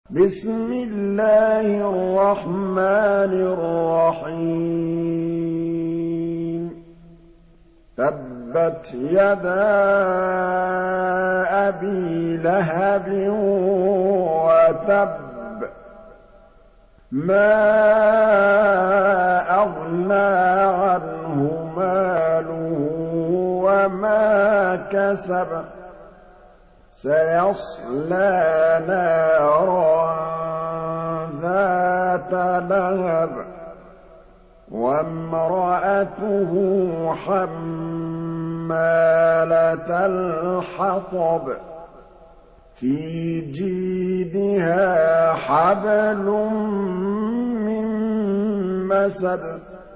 بسم الله الرحمن الرحيم تبت يدا أبي لهب وتب ما أغنى عنه ماله وما كسب سيصلى نارا ذات لهب وامرأته حمالة الحطب في جيدها حبل من مسد